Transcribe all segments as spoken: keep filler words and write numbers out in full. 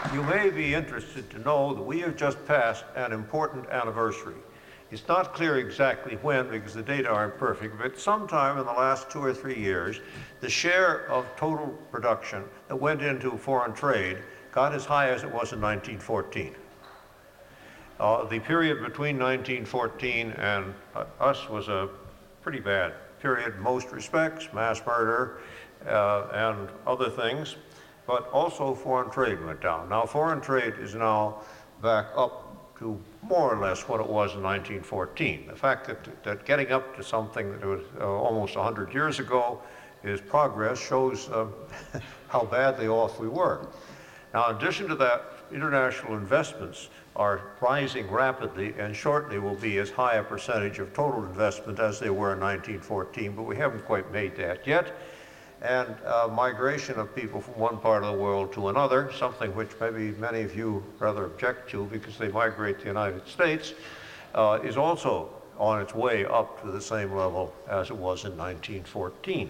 you may be interested to know that we have just passed an important anniversary. It's not clear exactly when because the data aren't perfect, but sometime in the last two or three years, the share of total production that went into foreign trade got as high as it was in nineteen fourteen. Uh, the period between nineteen fourteen and uh, us was a pretty bad period in most respects, mass murder uh, and other things, but also foreign trade went down. Now, foreign trade is now back up to more or less what it was in nineteen fourteen. The fact that, that getting up to something that was uh, almost one hundred years ago is progress shows uh, how badly off we were. Now, in addition to that, international investments are rising rapidly and shortly will be as high a percentage of total investment as they were in nineteen fourteen, but we haven't quite made that yet. And uh, migration of people from one part of the world to another, something which maybe many of you rather object to because they migrate to the United States, uh, is also on its way up to the same level as it was in nineteen fourteen.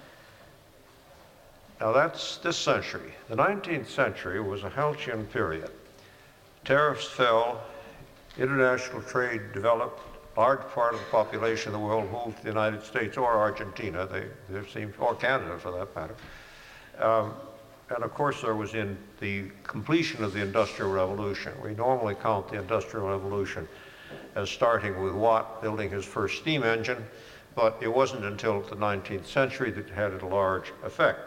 Now that's this century. The nineteenth century was a halcyon period. Tariffs fell, international trade developed, large part of the population of the world moved to the United States or Argentina, they, they seemed, or Canada for that matter. Um, and of course there was in the completion of the Industrial Revolution. We normally count the Industrial Revolution as starting with Watt building his first steam engine, but it wasn't until the nineteenth century that it had a large effect.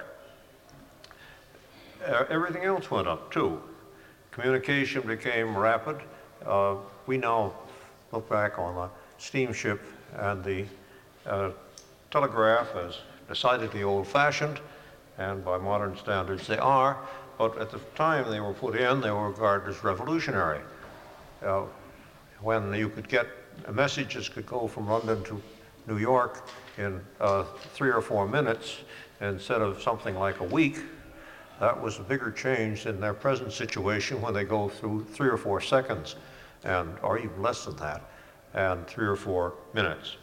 Uh, everything else went up too. Communication became rapid. Uh, we now look back on the steamship and the uh, telegraph as decidedly old-fashioned, and by modern standards they are, but at the time they were put in, they were regarded as revolutionary. Uh, when you could get messages could go from London to New York in uh, three or four minutes instead of something like a week, that was a bigger change in their present situation when they go through three or four seconds, and or even less than that, and three or four minutes.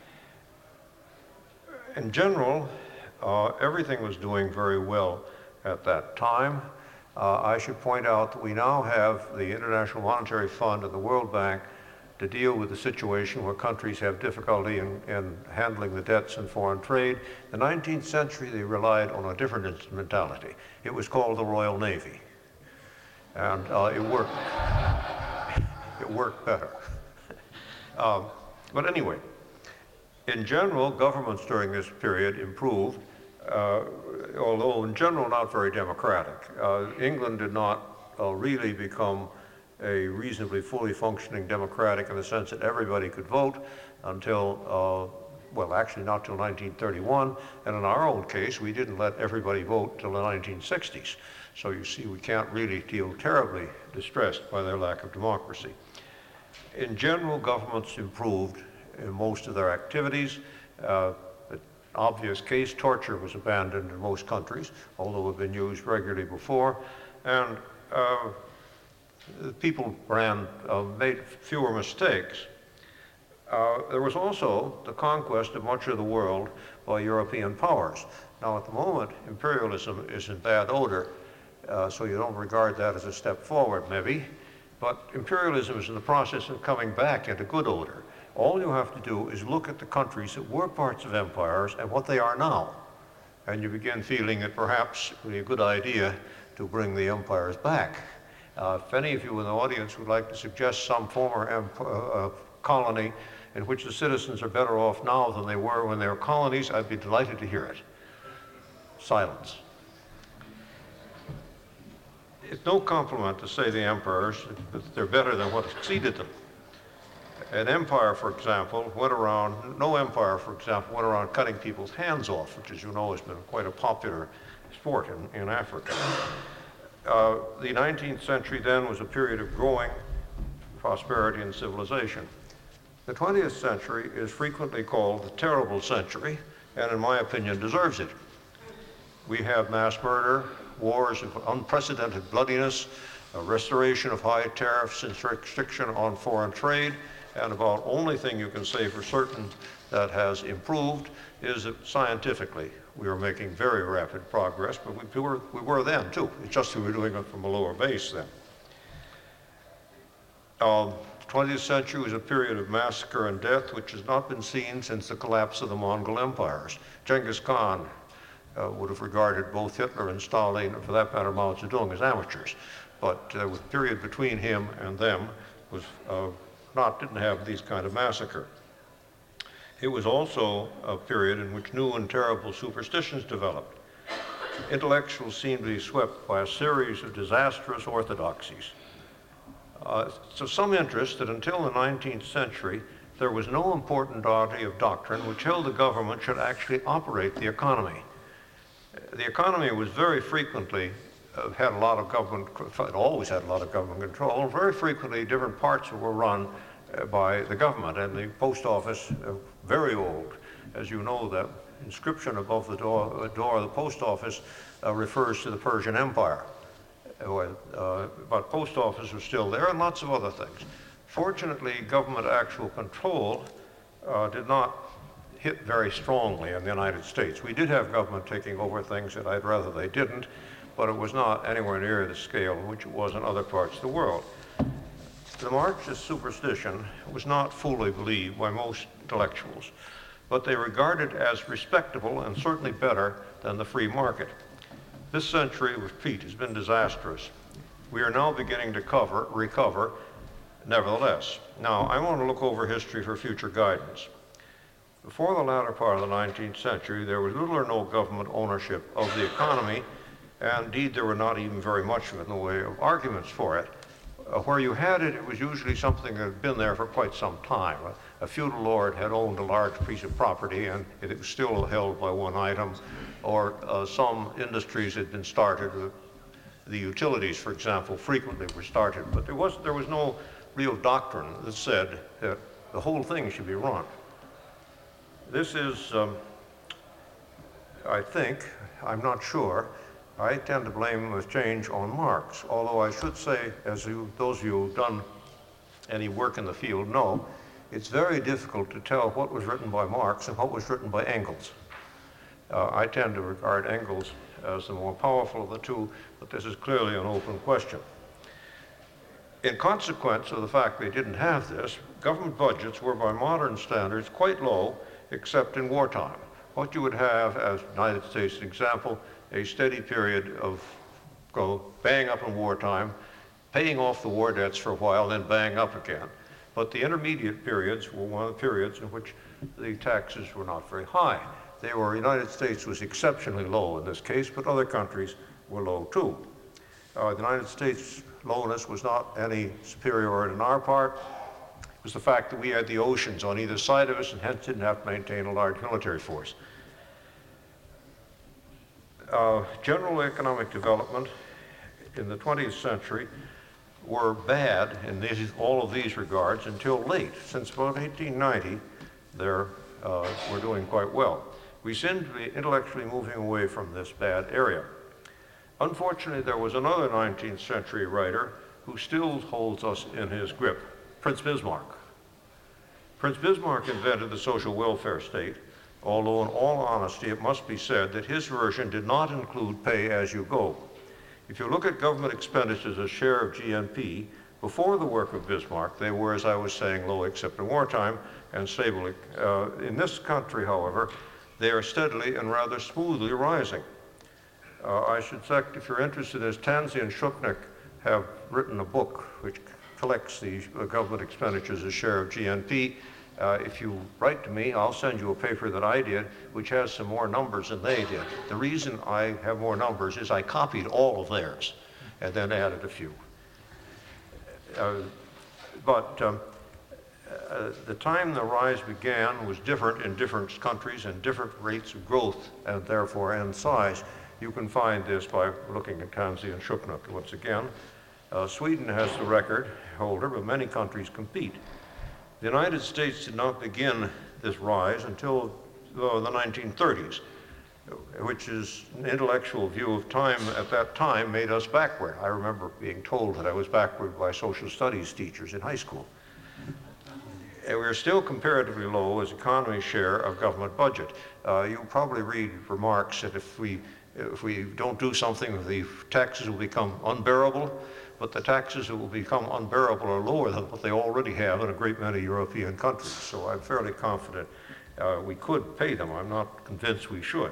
In general, uh, everything was doing very well at that time. Uh, I should point out that we now have the International Monetary Fund and the World Bank to deal with the situation where countries have difficulty in, in handling the debts in foreign trade. In the nineteenth century, they relied on a different instrumentality. It was called the Royal Navy, and uh, it worked. It worked better. um, but anyway, in general, governments during this period improved, uh, although in general not very democratic. Uh, England did not uh, really become a reasonably fully functioning democratic in the sense that everybody could vote until, uh, well, actually not till nineteen thirty-one, and in our own case, we didn't let everybody vote till the nineteen sixties. So you see, we can't really feel terribly distressed by their lack of democracy. In general, governments improved in most of their activities. Uh, an obvious case, torture was abandoned in most countries, although it had been used regularly before, and uh, people ran, uh, made fewer mistakes. Uh, there was also the conquest of much of the world by European powers. Now at the moment, imperialism is in bad odor, uh, so you don't regard that as a step forward maybe, but imperialism is in the process of coming back into good odor. All you have to do is look at the countries that were parts of empires and what they are now, and you begin feeling that perhaps it would be a good idea to bring the empires back. Uh, if any of you in the audience would like to suggest some former emp uh, colony in which the citizens are better off now than they were when they were colonies, I'd be delighted to hear it. Silence. It's no compliment to say the emperors that they're better than what succeeded them. An empire, for example, went around, no empire, for example, went around cutting people's hands off, which, as you know, has been quite a popular sport in, in Africa. Uh, the nineteenth century then was a period of growing prosperity and civilization. The twentieth century is frequently called the terrible century, and in my opinion deserves it. We have mass murder, wars of unprecedented bloodiness, a restoration of high tariffs and restriction on foreign trade, and about only thing you can say for certain that has improved is that scientifically we were making very rapid progress, but we were, we were then too. It's just we were doing it from a lower base then. Uh, the twentieth century was a period of massacre and death which has not been seen since the collapse of the Mongol empires. Genghis Khan uh, would have regarded both Hitler and Stalin, and for that matter Mao Zedong, as amateurs. But uh, the period between him and them was uh, not, didn't have these kind of massacre. It was also a period in which new and terrible superstitions developed. Intellectuals seemed to be swept by a series of disastrous orthodoxies. Uh, so some interest that until the nineteenth century, there was no important body of doctrine which held the government should actually operate the economy. The economy was very frequently, uh, had a lot of government, it always had a lot of government control, and very frequently different parts were run uh, by the government, and the post office, uh, very old. As you know, the inscription above the door, the door of the post office uh, refers to the Persian Empire. Uh, but post office was still there, and lots of other things. Fortunately, government actual control uh, did not hit very strongly in the United States. We did have government taking over things that I'd rather they didn't, but it was not anywhere near the scale in which it was in other parts of the world. The Marxist superstition was not fully believed by most intellectuals, but they regarded as respectable and certainly better than the free market. This century, repeat, has been disastrous. We are now beginning to cover, recover, nevertheless. Now, I want to look over history for future guidance. Before the latter part of the nineteenth century, there was little or no government ownership of the economy, and indeed there were not even very much of it in the way of arguments for it. Uh, where you had it, it was usually something that had been there for quite some time. A, a feudal lord had owned a large piece of property, and it was still held by one item, or uh, some industries had been started. Uh, the utilities, for example, frequently were started, but there was, there was no real doctrine that said that the whole thing should be run. This is, um, I think, I'm not sure, I tend to blame the change on Marx, although I should say, as you, those of you who've done any work in the field know, it's very difficult to tell what was written by Marx and what was written by Engels. Uh, I tend to regard Engels as the more powerful of the two, but this is clearly an open question. In consequence of the fact they didn't have this, government budgets were by modern standards quite low, except in wartime. What you would have, as United States example, a steady period of go bang up in wartime, paying off the war debts for a while, then bang up again. But the intermediate periods were one of the periods in which the taxes were not very high. They were, United States was exceptionally low in this case, but other countries were low too. Uh, the United States lowness was not any superior in our part. It was the fact that we had the oceans on either side of us and hence didn't have to maintain a large military force. Uh, general economic development in the twentieth century were bad in these, all of these regards until late. Since about eighteen ninety, they're, uh, we're doing quite well. We seem to be intellectually moving away from this bad area. Unfortunately, there was another nineteenth century writer who still holds us in his grip, Prince Bismarck. Prince Bismarck invented the social welfare state, although in all honesty it must be said that his version did not include pay as you go. If you look at government expenditures as share of G N P, before the work of Bismarck, they were, as I was saying, low except in wartime and stable. Uh, in this country, however, they are steadily and rather smoothly rising. Uh, I should say, if you're interested in this, Tansey and Shuknik have written a book which collects the uh, government expenditures as share of G N P. Uh, if you write to me, I'll send you a paper that I did, which has some more numbers than they did. The reason I have more numbers is I copied all of theirs and then added a few. Uh, but um, uh, the time the rise began was different in different countries and different rates of growth and therefore and size. You can find this by looking at Tansey and Shuknik once again. Uh, Sweden has the record holder, but many countries compete. The United States did not begin this rise until uh, the nineteen thirties, which is an intellectual view of time at that time made us backward. I remember being told that I was backward by social studies teachers in high school. And we're still comparatively low as economy's share of government budget. Uh, you probably read remarks that if we, if we don't do something, the taxes will become unbearable, but the taxes that will become unbearable are lower than what they already have in a great many European countries. So I'm fairly confident uh, we could pay them. I'm not convinced we should.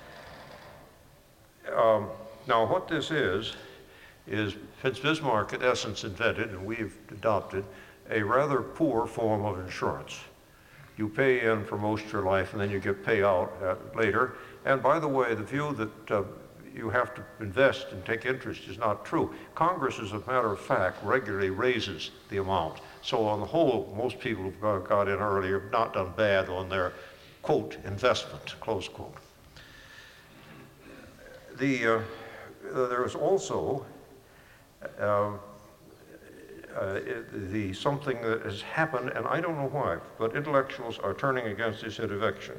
Um, now, what this is, is Prince Bismarck, in essence, invented, and we've adopted, a rather poor form of insurance. You pay in for most of your life, and then you get payout uh, later. And by the way, the view that uh, you have to invest and take interest is not true. Congress, as a matter of fact, regularly raises the amount. So on the whole, most people who got in early have not done bad on their, quote, investment, close quote. The, uh, uh, there is also uh, uh, the, something that has happened, and I don't know why, but intellectuals are turning against this intervention.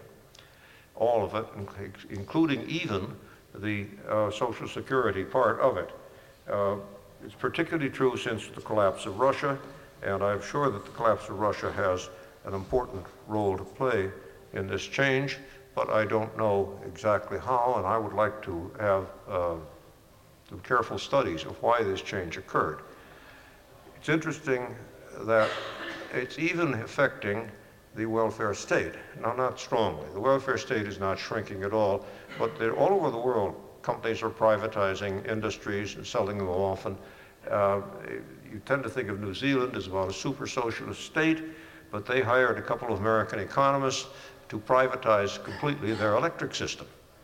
All of it, including even the uh, Social Security part of it. Uh, it's particularly true since the collapse of Russia, and I'm sure that the collapse of Russia has an important role to play in this change, but I don't know exactly how, and I would like to have uh, some careful studies of why this change occurred. It's interesting that it's even affecting the welfare state. Now, not strongly. The welfare state is not shrinking at all, but all over the world, companies are privatizing industries and selling them off. And uh, you tend to think of New Zealand as about a super socialist state, but they hired a couple of American economists to privatize completely their electric system.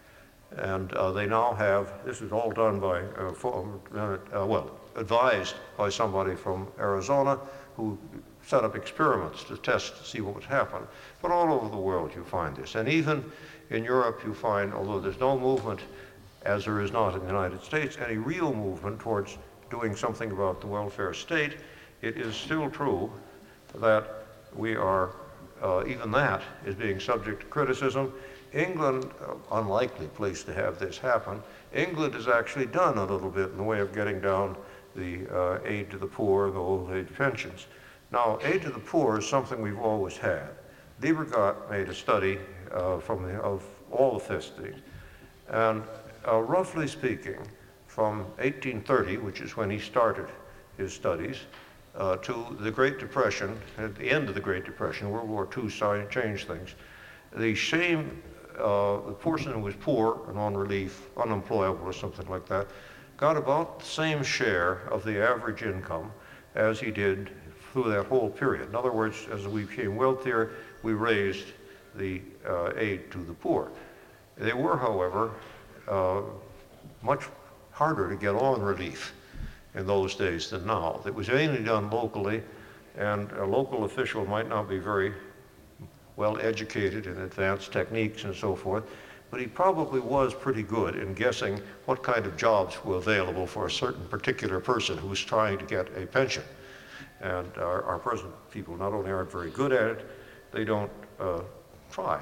And uh, they now have, this is all done by, uh, for, uh, well, advised by somebody from Arizona who set up experiments to test to see what would happen. But all over the world you find this. And even in Europe you find, although there's no movement, as there is not in the United States, any real movement towards doing something about the welfare state, it is still true that we are, uh, even that is being subject to criticism. England, uh, unlikely place to have this happen. England has actually done a little bit in the way of getting down the uh, aid to the poor, the old age pensions. Now, aid to the poor is something we've always had. Liebergott made a study uh, from the, of all the fifth states, and uh, roughly speaking, from eighteen thirty, which is when he started his studies, uh, to the Great Depression, at the end of the Great Depression, World War Two changed things. The same, uh, the person who was poor and on relief, unemployable or something like that, got about the same share of the average income as he did through that whole period. In other words, as we became wealthier, we raised the uh, aid to the poor. They were, however, uh, much harder to get on relief in those days than now. It was mainly done locally, and a local official might not be very well educated in advanced techniques and so forth, but he probably was pretty good in guessing what kind of jobs were available for a certain particular person who was trying to get a pension. And our, our present people not only aren't very good at it, they don't uh, try.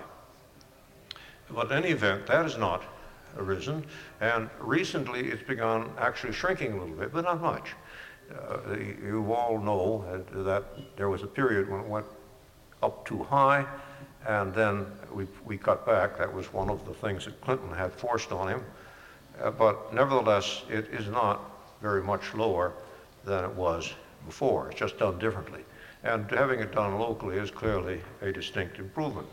But in any event, that has not arisen, and recently it's begun actually shrinking a little bit, but not much. Uh, you all know that there was a period when it went up too high, and then we, we cut back. That was one of the things that Clinton had forced on him. Uh, but nevertheless, it is not very much lower than it was before. It's just done differently. And having it done locally is clearly a distinct improvement.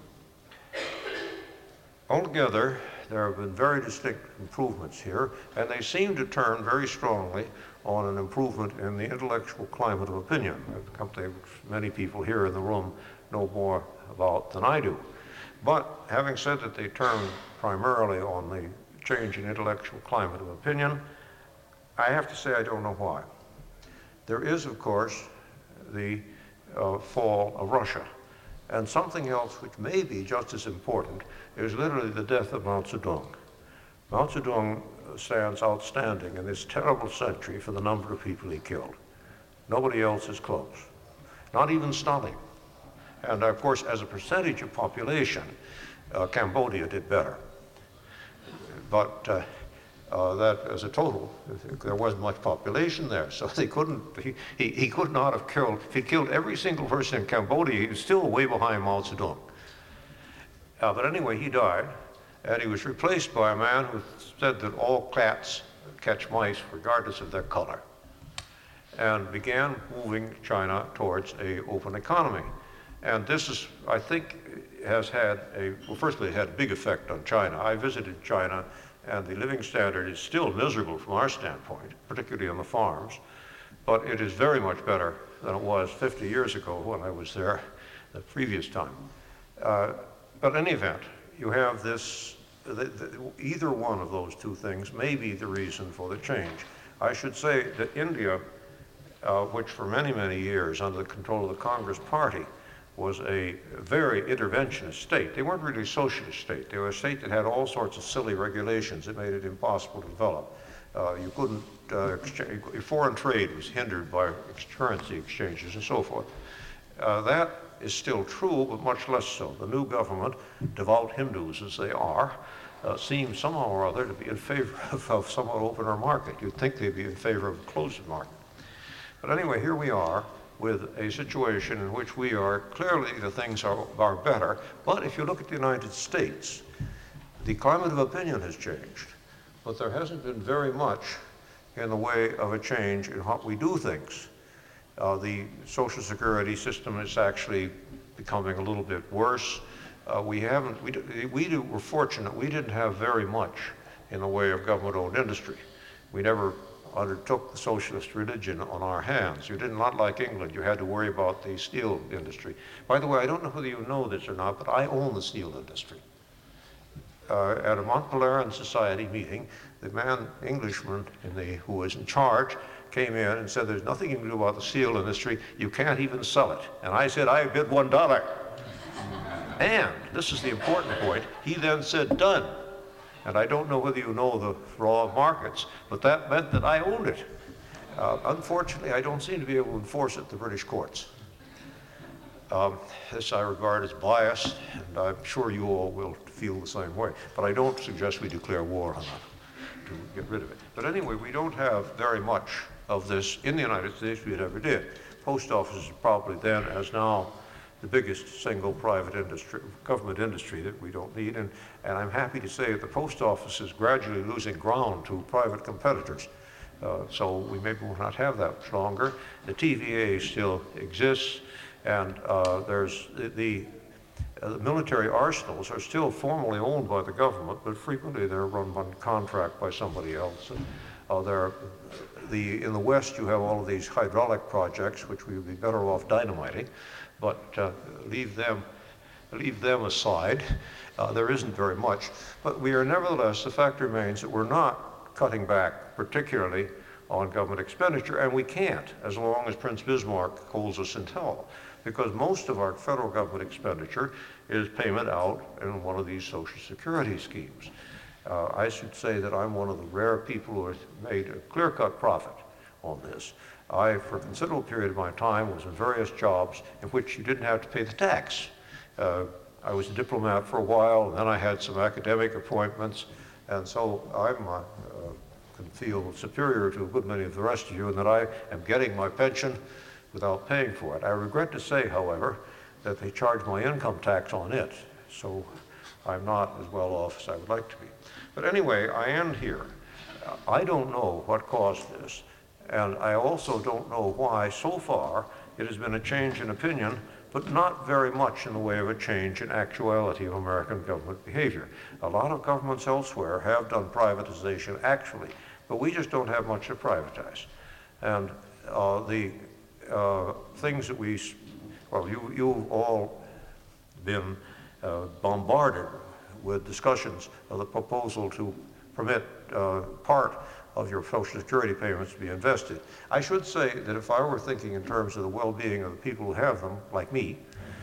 Altogether, there have been very distinct improvements here, and they seem to turn very strongly on an improvement in the intellectual climate of opinion, something which many people here in the room know more about than I do. But having said that they turn primarily on the change in intellectual climate of opinion, I have to say I don't know why. There is, of course, the uh, fall of Russia. And something else which may be just as important is literally the death of Mao Zedong. Mao Zedong stands outstanding in this terrible century for the number of people he killed. Nobody else is close, not even Stalin. And of course, as a percentage of population, uh, Cambodia did better. But uh, Uh, that as a total, there wasn't much population there, so they couldn't, he, he, he could not have killed, if he killed every single person in Cambodia, he was still way behind Mao Zedong. Uh, but anyway, he died, and he was replaced by a man who said that all cats catch mice regardless of their color, and began moving China towards an open economy. And this is, I think, has had a, well, firstly, it had a big effect on China. I visited China, and the living standard is still miserable from our standpoint, particularly on the farms, but it is very much better than it was fifty years ago when I was there the previous time. Uh, but in any event, you have this, the, the, either one of those two things may be the reason for the change. I should say that India, uh, which for many, many years under the control of the Congress Party, was a very interventionist state. They weren't really a socialist state. They were a state that had all sorts of silly regulations that made it impossible to develop. Uh, you couldn't, uh, exchange, foreign trade was hindered by currency exchanges and so forth. Uh, that is still true, but much less so. The new government, devout Hindus as they are, uh, seem somehow or other to be in favor of a somewhat opener market. You'd think they'd be in favor of a closed market. But anyway, here we are, with a situation in which we are, clearly the things are, are better, but if you look at the United States, the climate of opinion has changed, but there hasn't been very much in the way of a change in what we do things. Uh, the Social Security system is actually becoming a little bit worse. Uh, we haven't, we, we do, we're fortunate, we didn't have very much in the way of government-owned industry. We never undertook the socialist religion on our hands. You did not, like England, you had to worry about the steel industry. By the way, I don't know whether you know this or not, but I own the steel industry. Uh, at a Mont Pelerin Society meeting, the man, Englishman in the, who was in charge, came in and said, there's nothing you can do about the steel industry, you can't even sell it. And I said, I bid one dollar. And, this is the important point, he then said, done. And I don't know whether you know the raw markets, but that meant that I owned it. Uh, unfortunately, I don't seem to be able to enforce it in the British courts. Um, this I regard as biased, and I'm sure you all will feel the same way. But I don't suggest we declare war on it to get rid of it. But anyway, we don't have very much of this in the United States we ever did. Post offices probably then, as now, the biggest single private industry, government industry that we don't need. And, and I'm happy to say that the post office is gradually losing ground to private competitors. Uh, so we maybe will not have that much longer. The T V A still exists, and uh, there's the, the, uh, the military arsenals are still formally owned by the government, but frequently they're run on contract by somebody else. And, uh, they're, the, in the West, you have all of these hydraulic projects, which we would be better off dynamiting. But uh, leave them, leave them aside. Uh, there isn't very much. But we are nevertheless, the fact remains that we're not cutting back particularly on government expenditure, and we can't as long as Prince Bismarck holds us in tow, because most of our federal government expenditure is payment out in one of these Social Security schemes. Uh, I should say that I'm one of the rare people who have made a clear-cut profit on this. I, for a considerable period of my time, was in various jobs in which you didn't have to pay the tax. Uh, I was a diplomat for a while, and then I had some academic appointments, and so I'm, uh, uh, can feel superior to a good many of the rest of you in that I am getting my pension without paying for it. I regret to say, however, that they charge my income tax on it, so I'm not as well off as I would like to be. But anyway, I end here. I don't know what caused this. And I also don't know why, so far, it has been a change in opinion, but not very much in the way of a change in actuality of American government behavior. A lot of governments elsewhere have done privatization, actually, but we just don't have much to privatize. And uh, the uh, things that we, well, you, you've all been uh, bombarded with discussions of the proposal to permit uh, part of your Social Security payments to be invested. I should say that if I were thinking in terms of the well-being of the people who have them, like me,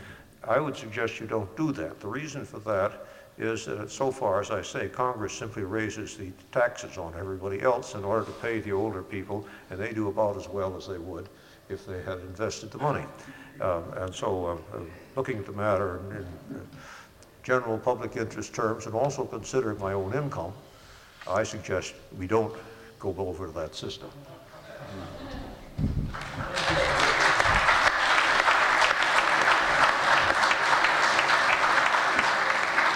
I would suggest you don't do that. The reason for that is that so far, as I say, Congress simply raises the taxes on everybody else in order to pay the older people, and they do about as well as they would if they had invested the money. Um, and so uh, uh, looking at the matter in, in uh, general public interest terms, and also considering my own income, I suggest we don't go over to that system.